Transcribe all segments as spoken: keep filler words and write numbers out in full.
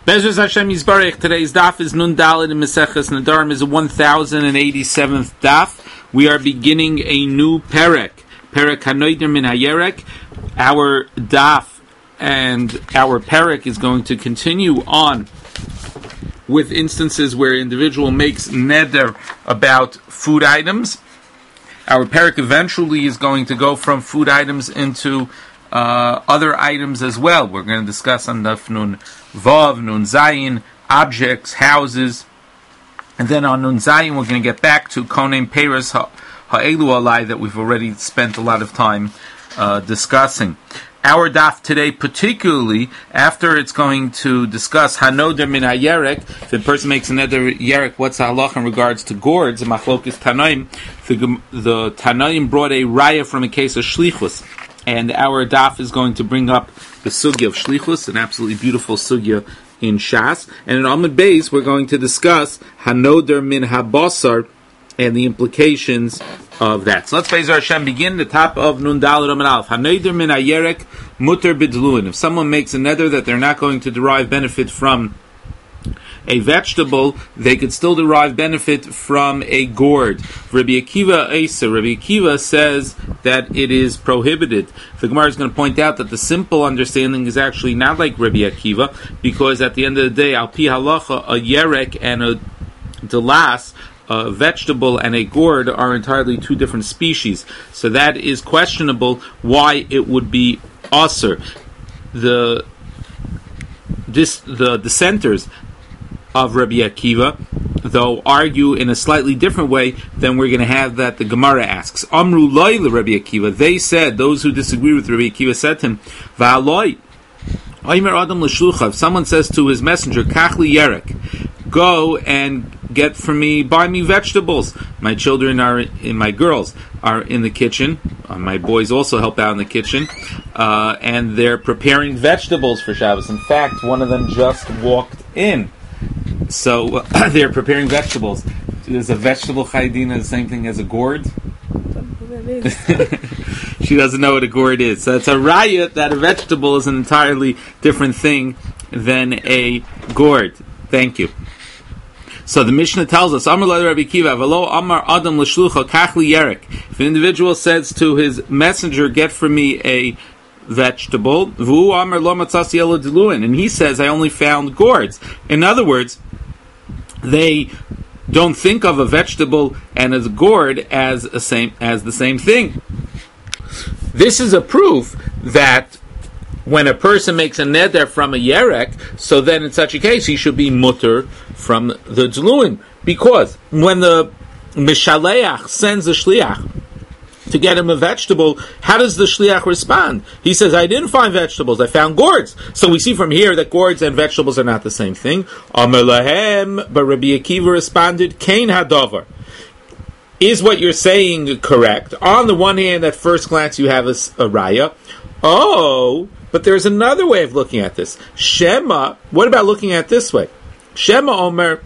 Bezras Hashem Yisbarech. Today's daf is Nun Daled in Maseches Nedarim is a one thousand eighty-seventh daf. We are beginning a new perek, perek Hanoider Min Hayerek. Our daf and our perek is going to continue on with instances where an individual makes neder about food items. Our perek eventually is going to go from food items into uh, other items as well. We're going to discuss on daf Nun Vav, Nun Zayin, objects, houses, and then on Nun Zayin we're going to get back to Konem Peres Ha'elu Alai that we've already spent a lot of time uh, discussing. Our daf today, particularly after it's going to discuss Hanoder Min HaYerek, if the person makes a neder yerek, what's the halach in regards to gourds, and Machlokes Tanaim, the, the Tanaim brought a raya from a case of Shlichus. And our daf is going to bring up the sugya of shlichus, an absolutely beautiful sugya in Shas. And in Amud Beis, we're going to discuss Hanoder Min Habasar and the implications of that. So let's Be'ezer Hashem begin the top of Nun Daled Amud Aleph. Hanoder Min Hayerek Muter Bidluin. If someone makes a neder that they're not going to derive benefit from a vegetable, they could still derive benefit from a gourd. Rabbi Akiva Eiser, Rabbi Akiva says that it is prohibited. The Gemara is going to point out that the simple understanding is actually not like Rabbi Akiva, because at the end of the day, al pi halacha, a yerek and a delas, a vegetable and a gourd, are entirely two different species. So that is questionable why it would be aser. The this the dissenters of Rabbi Akiva, though, argue in a slightly different way than we're going to have that the Gemara asks. Amru loy le Rabbi Akiva. They said, those who disagree with Rabbi Akiva said to him, Va'aloi, Oimer Adam l'shlucha. If someone says to his messenger, Kachli yerek, go and get for me, buy me vegetables. My children are, in my girls are in the kitchen. Uh, my boys also help out in the kitchen, uh, and they're preparing vegetables for Shabbos. In fact, one of them just walked in. So uh, they're preparing vegetables. Is a vegetable chaydina the same thing as a gourd? She doesn't know what a gourd is. So it's a raya that a vegetable is an entirely different thing than a gourd. Thank you. So the Mishnah tells us, Amar la Rabbi Akiva, V'lo Amar Adam l'shlucha kachli yerek. If an individual says to his messenger, get for me a vegetable, V'u Amar lo matzasi ela diluin, and he says, I only found gourds. In other words, they don't think of a vegetable and a gourd as a same as the same thing. This is a proof that when a person makes a neder from a yerek, so then in such a case he should be mutter from the dluin, because when the mishaleach sends a shliach to get him a vegetable, how does the shliach respond? He says, I didn't find vegetables, I found gourds. So we see from here that gourds and vegetables are not the same thing. Amar lahem, but Rabbi Akiva responded, Kain hadavar. Is what you're saying correct? On the one hand, at first glance you have a, a raya. Oh, but there's another way of looking at this. Shema, what about looking at it this way? Shema omer,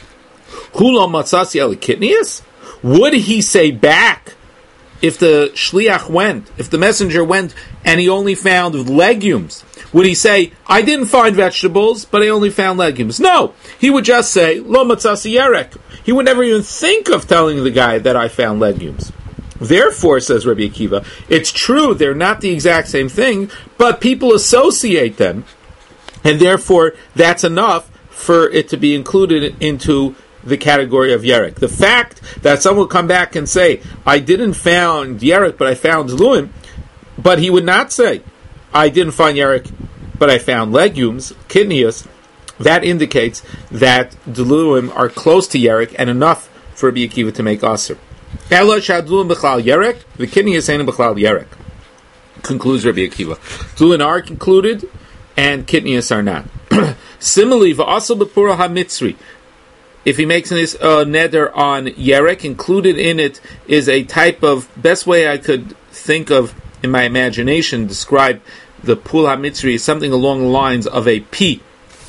hulo matzasi elikitnius? Would he say back, if the shliach went, if the messenger went, and he only found legumes, would he say, I didn't find vegetables, but I only found legumes? No. He would just say, lo matzasi yerek. He would never even think of telling the guy that I found legumes. Therefore, says Rabbi Akiva, it's true, they're not the exact same thing, but people associate them, and therefore, that's enough for it to be included into the category of yerek. The fact that someone will come back and say, I didn't find yerek, but I found dluim, but he would not say, I didn't find yerek, but I found legumes, kidneys, that indicates that dluim are close to yerek and enough for Rabbi Akiva to make aser. Ela shadluim b'chlal yerek, the kidneys ain't b'chlal yerek. Concludes Rabbi Akiva. Dluim are included, and kidneys are not. Similarly, v'asel b'pura ha-mitzri. If he makes this uh, neder on yerek, included in it is a type of, best way I could think of in my imagination, describe the pul ha-mitzri is something along the lines of a pea.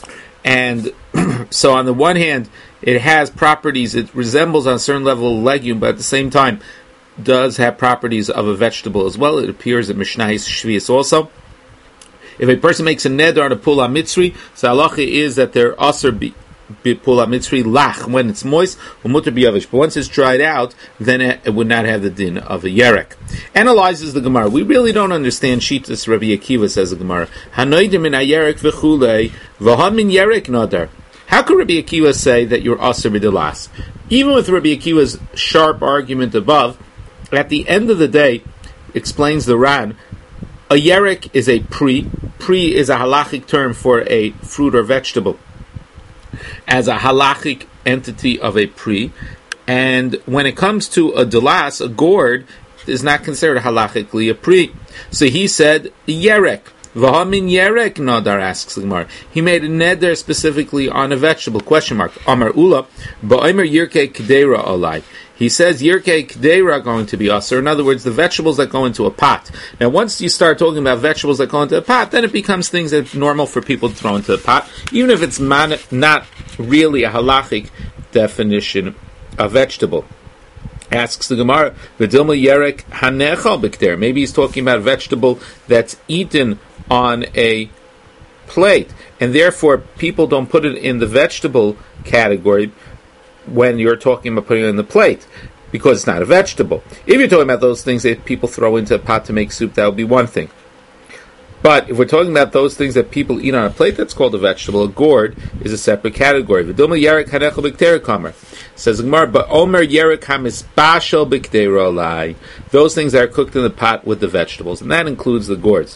And so on the one hand, it has properties, it resembles on a certain level a legume, but at the same time does have properties of a vegetable as well. It appears in Mishnahis Shvius also. If a person makes a neder on a pula mitzri, so halacha is that they're aser bi pula mitzri lach when it's moist, umuter biyavish. But once it's dried out, then it, it would not have the din of a yerek. Analyzes the Gemara. We really don't understand Shitas Rabbi Akiva, says the Gemara. Hanoidim min ayerek v'chulei v'han min yerek nadar. How could Rabbi Akiva say that you're aser b'delas? Even with Rabbi Akiva's sharp argument above, at the end of the day, explains the Ran, a yerek is a pri. Pri is a halachic term for a fruit or vegetable, as a halachic entity of a pri. And when it comes to a delas, a gourd, is not considered halachically a pri. So he said, yerek. V'hamin yerek nadar, asks the Gemara. He made a neder specifically on a vegetable, question mark. Amar ula, ba'omer yirkei k'deira olai. He says yirkei k'deira are going to be aser. In other words, the vegetables that go into a pot. Now, once you start talking about vegetables that go into a pot, then it becomes things that are normal for people to throw into a pot, even if it's man- not really a halachic definition of vegetable. Asks the Gemara, v'dilma yerek hanechal b'kder. Maybe he's talking about a vegetable that's eaten on a plate, and therefore people don't put it in the vegetable category when you're talking about putting it in the plate, because it's not a vegetable. If you're talking about those things that people throw into a pot to make soup, that would be one thing. But if we're talking about those things that people eat on a plate, that's called a vegetable. A gourd is a separate category. V'dilma yerek hanechal b'kder kamer. Says the Gemara, but omer yerek hamisbashel b'kder olai. Those things that are cooked in the pot with the vegetables, and that includes the gourds.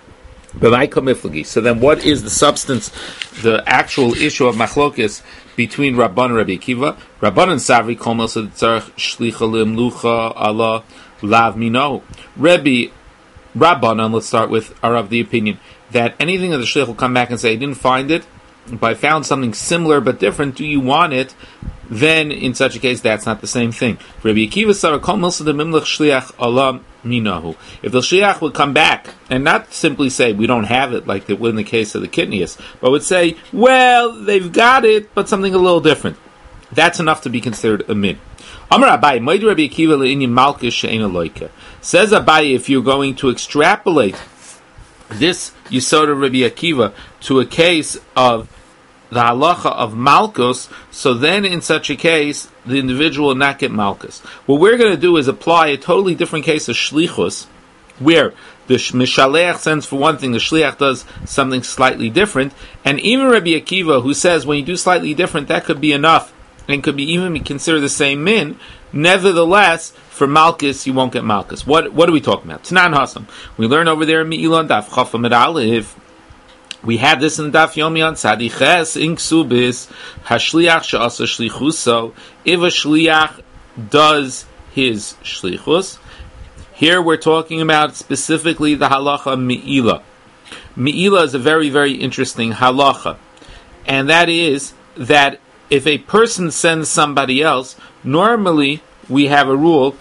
So then what is the substance, the actual issue of machlokes between Rabban and Rabbi Akiva? Rabban and Savri kol mil tzarich shlicha limlucha ala lav mino. Rabbi Rabbanan, let's start with, are of the opinion that anything that the shlich will come back and say, I didn't find it, but I found something similar but different, do you want it? Then in such a case, that's not the same thing. Rabbi Akiva said, kol mil tzarich shliach ala minahu. If the shliach would come back and not simply say we don't have it like they would in the case of the kitnius, but would say, well, they've got it, but something a little different, that's enough to be considered a min. Amar Abai, Moed Rabbi Akiva le'inyan malchus she'ena loika. Says Abai, if you're going to extrapolate this Yisod of Rabbi Akiva to a case of the halacha of malchus, so then in such a case, the individual will not get malchus. What we're going to do is apply a totally different case of shlichus, where the mishaleach sends for one thing, the shliach does something slightly different, and even Rabbi Akiva, who says when you do slightly different, that could be enough, and could be even be considered the same min, nevertheless, for malchus, you won't get malchus. What what are we talking about? Tanan Hasam. We learn over there in Me'ilah Daf Chafam Med Aleph. We have this in Daf Yomi on Tzadiches in Ksubis, Hashliach she'asa shlichuso. If a shliach does his shlichus, here we're talking about specifically the halacha Me'ilah. Me'ilah is a very, very interesting halacha, and that is that if a person sends somebody else, normally we have a rule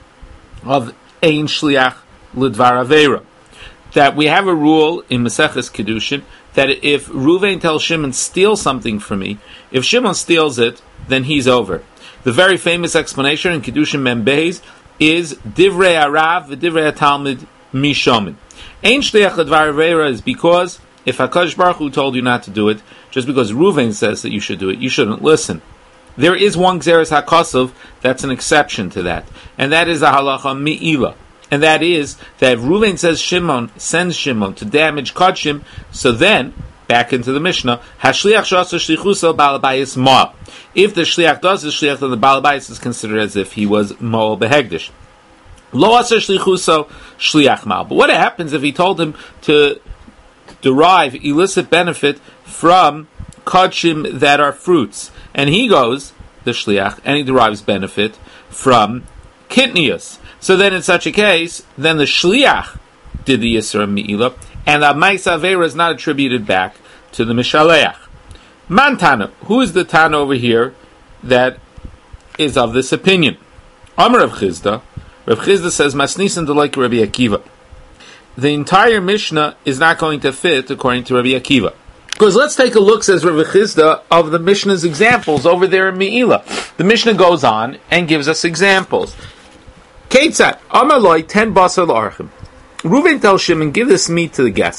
of ein shliach lidvar avera, that we have a rule in Maseches Kedushin that if Ruvain tells Shimon, steal something from me, if Shimon steals it, then he's over. The very famous explanation in Kedushin Mem Beis is Divrei Arav v'Divrei Talmud Mishomin. Ein shliach lidvar avera is because if HaKadosh Baruch Hu told you not to do it, just because Ruvain says that you should do it, you shouldn't listen. There is one Gzeres HaKosov that's an exception to that, and that is a halacha Me'ilah. And that is that if Ruvain says Shimon, sends Shimon to damage Kodshim, so then, back into the Mishnah, Hashliach shasa shlichuso balabayis mo'al. If the shliach does the shliach, then the balabayis is considered as if he was mo'al behegdish. Lo asa shlichuso shliach mal. But what happens if he told him to derive illicit benefit from kodshim that are fruits, and he goes, the shliach, and he derives benefit from kitnius? So then in such a case, then the shliach did the yisra me'ilah, and the ma'isa avera is not attributed back to the mishaleach. Man Tana, who is the Tana over here that is of this opinion? Amar Rav Chizda. Rav Chizda says, Masnisan delike Rabbi Akiva. The entire Mishnah is not going to fit according to Rabbi Akiva. Because let's take a look, says Rav Chizda, of the Mishnah's examples over there in Me'ilah. The Mishnah goes on and gives us examples. Ketzat, Amaloi, ten basar l'archim. Reuven tells Shimon, give this meat to the guests.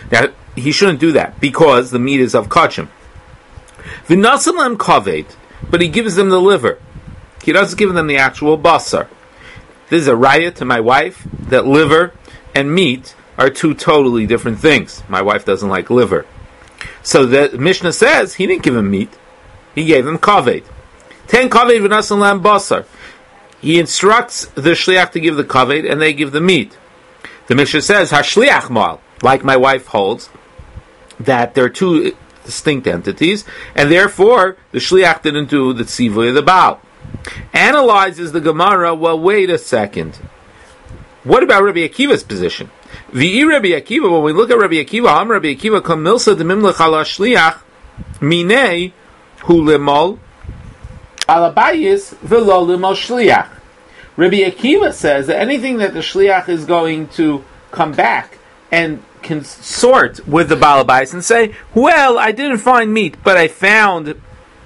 Now, he shouldn't do that, because the meat is of kachim. V'nasalam kaved, but he gives them the liver. He doesn't give them the actual basar. This is a raya to my wife that liver and meat are two totally different things. My wife doesn't like liver. So the Mishnah says he didn't give him meat. He gave him kaved. Ten kaved v'nasalam basar. He instructs the shliach to give the kaved, and they give the meat. The Mishnah says, hashliach mal, like my wife holds, that there are two distinct entities, and therefore the shliach didn't do the tzivui of the Baal. Analyzes the Gemara, well, wait a second. What about Rabbi Akiva's position? V'i Rabbi Akiva, when we look at Rabbi Akiva, Am Rabbi Akiva, kam milsa demimlech ala shliach, minei hu limol, alabayis v'lo limol shliach. Rabbi Akiva says that anything that the shliach is going to come back and consort with the balabais and say, well, I didn't find meat, but I found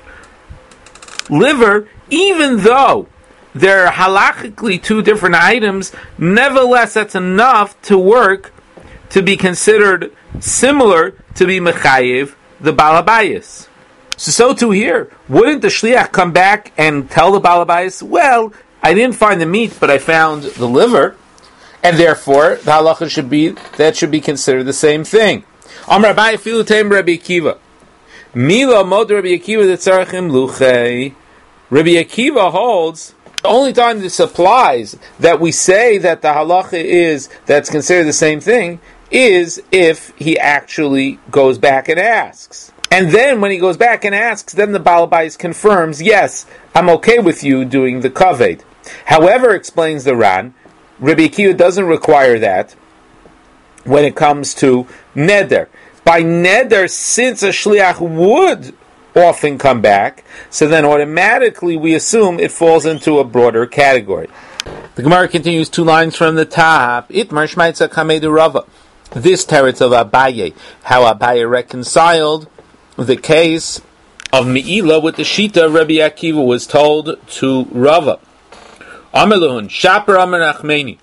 liver, even though there are halachically two different items, nevertheless that's enough to work to be considered similar to be mechayev the balabais. So, so too here, wouldn't the shliach come back and tell the balabais, well, I didn't find the meat, but I found the liver, and therefore the halacha should be that should be considered the same thing. Amar Abaye filu teim Rabbi Akiva, Mila mod Rabbi Akiva that tzarachim luchei. Rabbi Akiva holds the only time this applies that we say that the halacha is that's considered the same thing is if he actually goes back and asks. And then when he goes back and asks, then the balabais confirms, yes, I'm okay with you doing the kaved. However, explains the Ran, Rabbi Akiva doesn't require that when it comes to neder. By neder, since a shliach would often come back, so then automatically we assume it falls into a broader category. The Gemara continues two lines from the top. Itmar shmaitza kamedu Rava. This teretz of Abaye, how Abaye reconciled the case of Me'ila with the Shita of Rabbi Akiva was told to Rava. Amelun, Shaper Amar Nachmeni.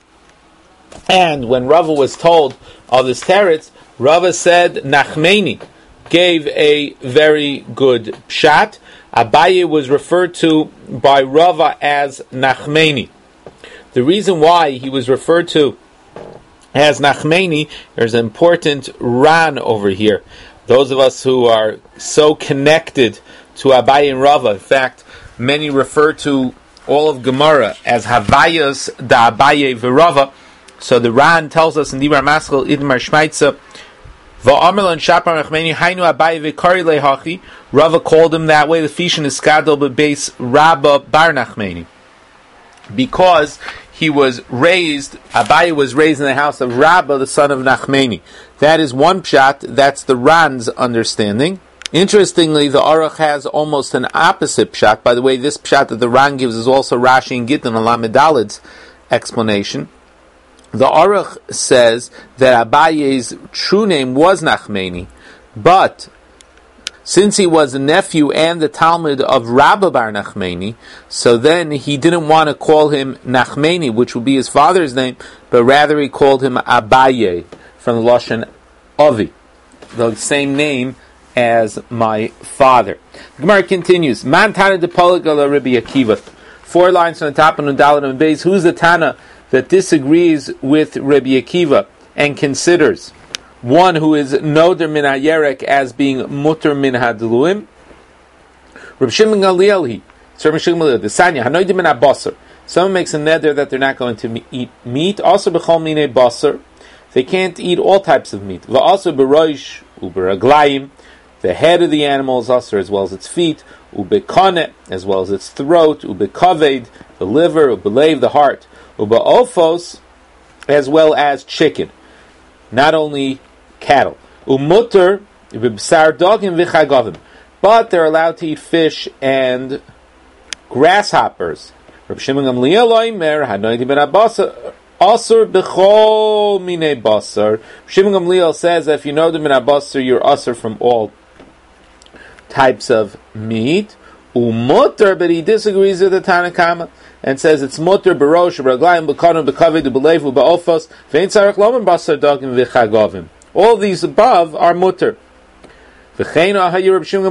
And when Rava was told of this teretz, Rava said Nachmeni gave a very good pshat. Abaye was referred to by Rava as Nachmeni. The reason why he was referred to as Nachmeni, there's an important ran over here. Those of us who are so connected to Abaye and Rava, in fact, many refer to all of Gemara as Havayas da Abaye v'Rava. So the Ran tells us in Dibar Maskal Idmar Shmaitza, Va'amerlan Shapar Nachmeni Hainu Abaye v'Kari lehachi. Rava called him that way. The Fishin is Skadol b'Beis Rabba Bar Nachmeni, because he was raised, Abaye was raised in the house of Rabba, the son of Nachmeni. That is one pshat, that's the Ran's understanding. Interestingly, the Aruch has almost an opposite pshat. By the way, this pshat that the Ran gives is also Rashi and Gittin, Lamed Daled's explanation. The Aruch says that Abaye's true name was Nachmeni, but since he was a nephew and the Talmud of Rabba Bar Nachmeni, so then he didn't want to call him Nachmeni, which would be his father's name, but rather he called him Abaye, from the Lashon Avi, the same name as my father. The Gemara continues, Man Tana de Polagala Rabbi Akiva. Four lines from the top of Nudalit and Beis. Who's the Tana that disagrees with Rabbi Akiva and considers one who is noder min hayerek as being muter min hadluim? Reb Shimon Gamliel, Reb Shimon Gamliel, the Sanya hanoidim min habasar. Someone makes a neder that they're not going to eat meat. Also b'chol minei basar, they can't eat all types of meat. Va'aser b'roish u'beraglayim, the head of the animal is aser as well as its feet. U'bekane, as well as its throat. U'bekaved, the liver. U'belev, the heart. U'ba'ofos, as well as chicken. Not only cattle. Umutter b'bsar dogim v'chagavim, but they're allowed to eat fish and grasshoppers. Reb Shimon Gamliel oimer hanoidi ben abasar asur b'chol minei basar. Shimon Gamliel says that if you know the min abasar, you're asur from all types of meat. Umutter, but he disagrees with the Tanakama and says it's mutter b'rosh b'raglayim b'kanon b'kavid b'leivu b'ofos v'ein tzarich lomen basar dogim v'chagavim. All these above are mutter. And Rav Shimon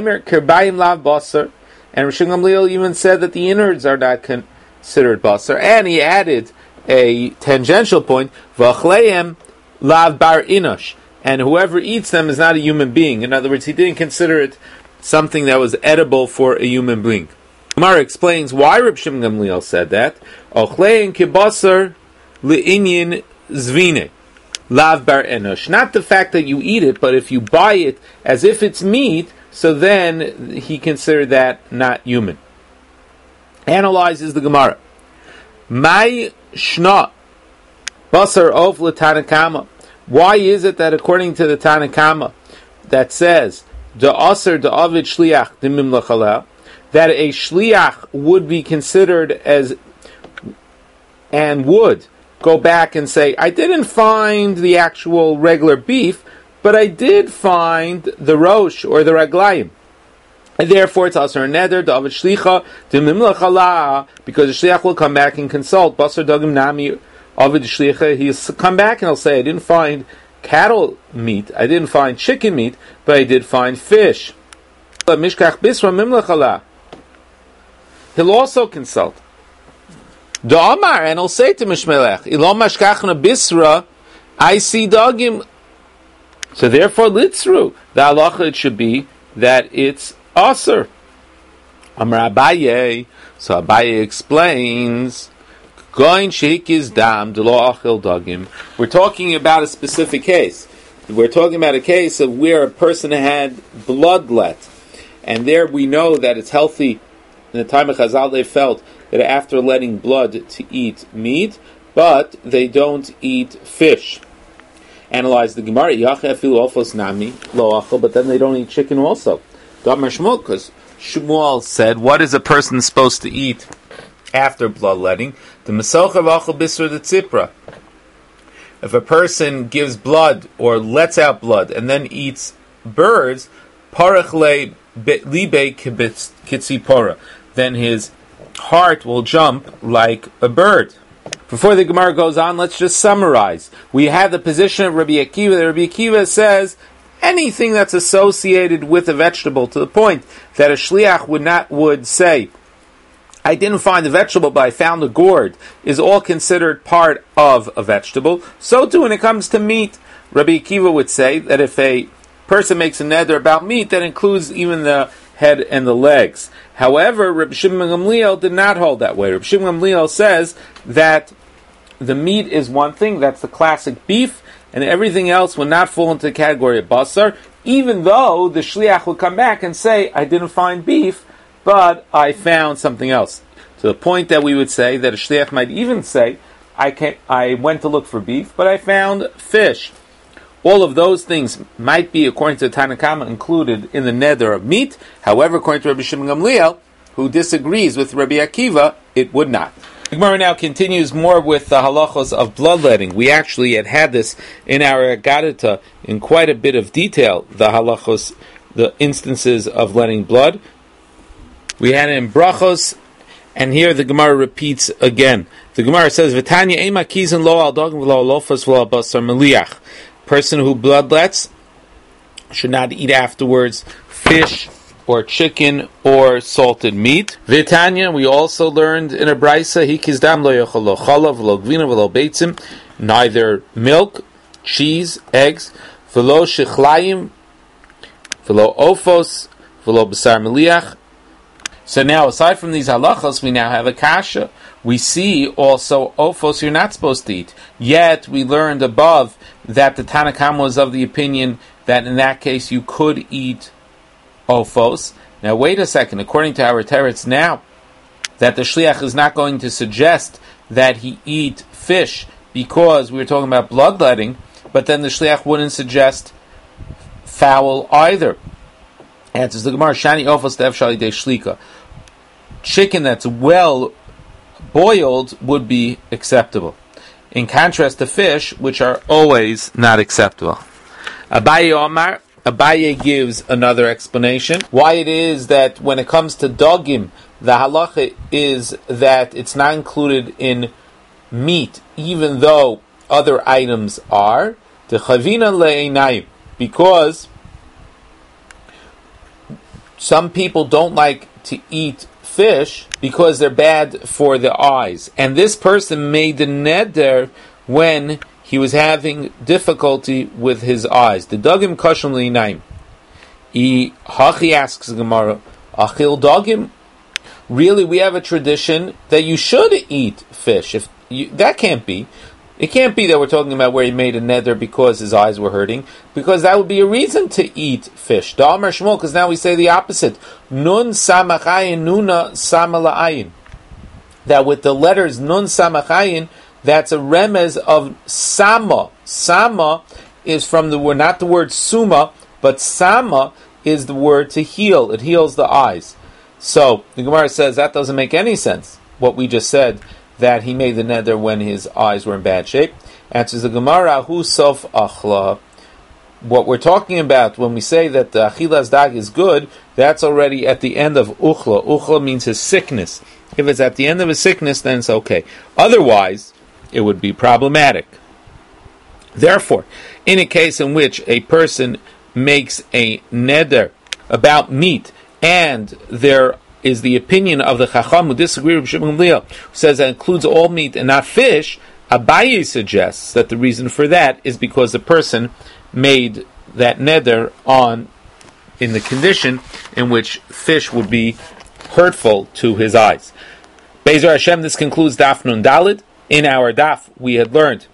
Gamliel even said that the innards are not considered basar, and he added a tangential point, V'achleim lav bar inosh, and whoever eats them is not a human being. In other words, he didn't consider it something that was edible for a human being. Gemara explains why Rav Shimon Gamliel said that. Ochlein kibasar li'inyin zvine lav bar enosh. Not the fact that you eat it, but if you buy it as if it's meat, so then he considered that not human. Analyzes the Gemara. Mai shna basar of l'tanakama. Why is it that according to the Tanakama that says the aser the avid shliach dimim lachalel, that a shliach would be considered as and would go back and say, I didn't find the actual regular beef, but I did find the rosh or the raglayim. And therefore it's aser neder, the avid shlicha, dimim lachalel, because the shliach will come back and consult, basar dagim nami, Avid shlicha, he'll come back and he'll say, I didn't find cattle meat, I didn't find chicken meat, but I did find fish. Mishkach bisra mimlachala. He'll also consult. Da'amar, and he'll say to Mishmelech, Ilo mashkachna bisra, I see dogim. So therefore, litzru, the halacha it should be that it's aser. Amar Abaye, so Abaye explains, Going sheik is dam delo achil dagim. We're talking about a specific case. We're talking about a case of where a person had bloodlet, and there we know that it's healthy. In the time of Chazal, they felt that after letting blood to eat meat, but they don't eat fish. Analyze the Gemara. Yachefilu ofos nami lo achil, but then they don't eat chicken also. Damar Shmuel, because Shmuel said, what is a person supposed to eat after bloodletting? The Mesocha v'achal bisra the tzipra. If a person gives blood or lets out blood and then eats birds, parach le libe kitzi pora, then his heart will jump like a bird. Before the Gemara goes on, let's just summarize. We have the position of Rabbi Akiva. That Rabbi Akiva says anything that's associated with a vegetable, to the point that a shliach would not would say, I didn't find the vegetable, but I found the gourd, is all considered part of a vegetable. So too when it comes to meat, Rabbi Akiva would say that if a person makes a neder about meat, that includes even the head and the legs. However, Rabbi Shimon Gamliel did not hold that way. Rabbi Shimon Gamliel says that the meat is one thing, that's the classic beef, and everything else would not fall into the category of basar, even though the shliach would come back and say, I didn't find beef, but I found something else. To the point that we would say that a shliach might even say, I can I went to look for beef, but I found fish. All of those things might be, according to the Tanakama, included in the neder of meat. However, according to Rabbi Shimon Gamliel, who disagrees with Rabbi Akiva, it would not. The Gemara now continues more with the halachos of bloodletting. We actually had had this in our Agadita in quite a bit of detail, the halachos, the instances of letting blood. We had it in Brachos, and here the Gemara repeats again. The Gemara says, "V'tanya ema kizin lo al dogim v'lo lofas v'lo basar meliach." Person who bloodlets should not eat afterwards fish or chicken or salted meat. V'tanya, we also learned in a brisa, hikizdam lo yochel lo chalav v'lo gvina v'lo beitzim, neither milk, cheese, eggs, v'lo shechlayim, v'lo ofos, v'lo basar meliach. So now, aside from these halachas, we now have a kasha. We see also ofos you're not supposed to eat. Yet, we learned above that the Tanakam was of the opinion that in that case you could eat ofos. Now, wait a second. According to our teretz now, that the shliach is not going to suggest that he eat fish because we were talking about bloodletting, but then the shliach wouldn't suggest fowl either. Answers the Gemara, Shani ofos dev shali de shlika. Chicken that's well boiled would be acceptable, in contrast to fish, which are always not acceptable. Abaye Omar, Abaye gives another explanation why it is that when it comes to dogim, the halacha is that it's not included in meat, even though other items are. The chavina le'einayim, because some people don't like to eat fish because they're bad for the eyes. And this person made the neder when he was having difficulty with his eyes. The dagim kashum le'einayim. Hachi asks the Gemara, achil dagim? Really, we have a tradition that you should eat fish. If you, that can't be. It can't be that we're talking about where he made a neder because his eyes were hurting, because that would be a reason to eat fish. Da'amar Shmuel, because now we say the opposite. Nun samachayin, nuna samala'ayin. That with the letters nun samachayin, that's a remez of sama. Sama is from the word, not the word suma, but sama is the word to heal. It heals the eyes. So the Gemara says that doesn't make any sense. What we just said, that he made the neder when his eyes were in bad shape. Answers the Gemara, hu sof achla. What we're talking about when we say that the achilas dag is good, that's already at the end of uchla. Uchla means his sickness. If it's at the end of his sickness, then it's okay. Otherwise, it would be problematic. Therefore, in a case in which a person makes a neder about meat, and there is the opinion of the Chacham who disagree with Shimon Gamliel, who says that includes all meat and not fish, Abaye suggests that the reason for that is because the person made that neder on in the condition in which fish would be hurtful to his eyes. Be'ezer Hashem, this concludes Daf Nun Dalid. In our Daf, we had learned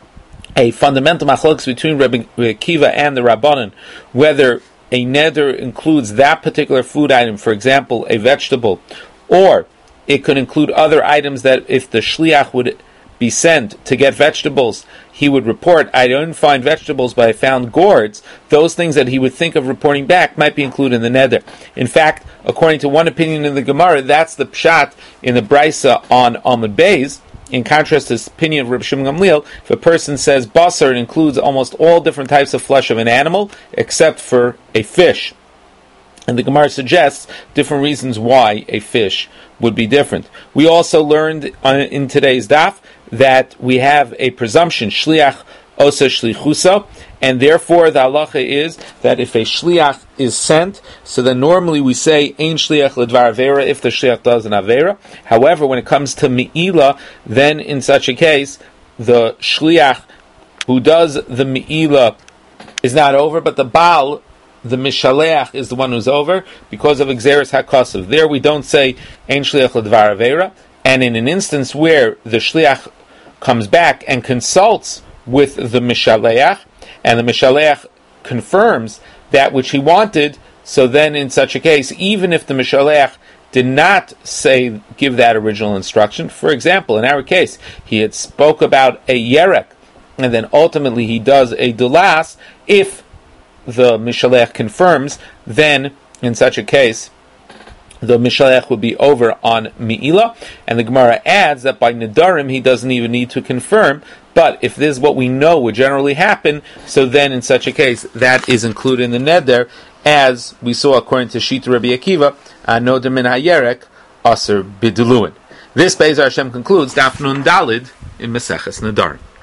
a fundamental machlokes between Rabbi Akiva and the Rabbanan, whether a neder includes that particular food item, for example, a vegetable, or it could include other items that if the shliach would be sent to get vegetables, he would report, I didn't find vegetables, but I found gourds. Those things that he would think of reporting back might be included in the neder. In fact, according to one opinion in the Gemara, that's the pshat in the Brisa on Amud Beis. In contrast to the opinion of Rabbi Shimon Gamliel, if a person says basar, it includes almost all different types of flesh of an animal, except for a fish. And the Gemara suggests different reasons why a fish would be different. We also learned on, in today's daf that we have a presumption, shliach osa shlichusa, and therefore the halacha is that if a shliach is sent, so then normally we say ein shliach ledvar avera if the shliach does an avera. However, when it comes to me'ila, then in such a case, the shliach who does the me'ila is not over, but the baal, the mishaleach, is the one who's over because of exeris hakasav. There we don't say ein shliach ledvar avera, and in an instance where the shliach comes back and consults with the mishaleach, and the Mishaleach confirms that which he wanted, so then in such a case, even if the Mishaleach did not say, give that original instruction, for example, in our case, he had spoke about a yerek, and then ultimately he does a dulas, if the Mishaleach confirms, then in such a case, the Mishaleach would be over on Mi'ila, and the Gemara adds that by Nedarim he doesn't even need to confirm, but if this is what we know would generally happen, so then in such a case, that is included in the neder, as we saw according to Shita Rabbi Akiva, Noder min hayerek, aser biduluin. This Be'ezer Hashem concludes Daf Nun Dalid in Maseches Nedarim.